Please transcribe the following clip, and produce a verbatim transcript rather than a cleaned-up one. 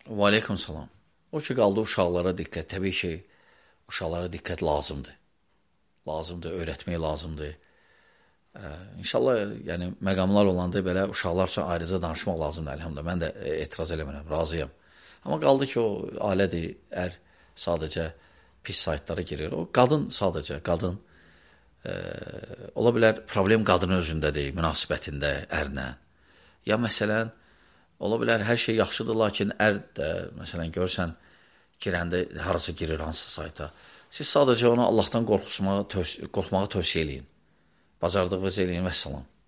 Və aleykum salam. O ki, qaldı uşaqlara diqqət. Təbii ki, uşaqlara diqqət lazımdır. Lazımdır, öyrətmək lazımdır. Ə, İnşallah, yəni, məqamlar olanda belə uşaqlar üçün ayrıca danışmaq lazımdır, əlhamdülillah. Mən də etiraz eləmirəm, razıyam. Amma qaldı ki, o ailədir, ər sadəcə pis saytlara girir. O qadın sadəcə, qadın. Ə, ola bilər, problem qadının özündədir, münasibətində, ərlə. Ya məsələn, ola bilər, hər şey yaxşıdır, lakin ər də, məsələn, görürsən, girəndə harası girir, hansı sayta. Siz sadəcə ona Allahdan qorxmağı, tövs qorxmağı tövsiyə eləyin. Bacardığınızı eləyin və salam.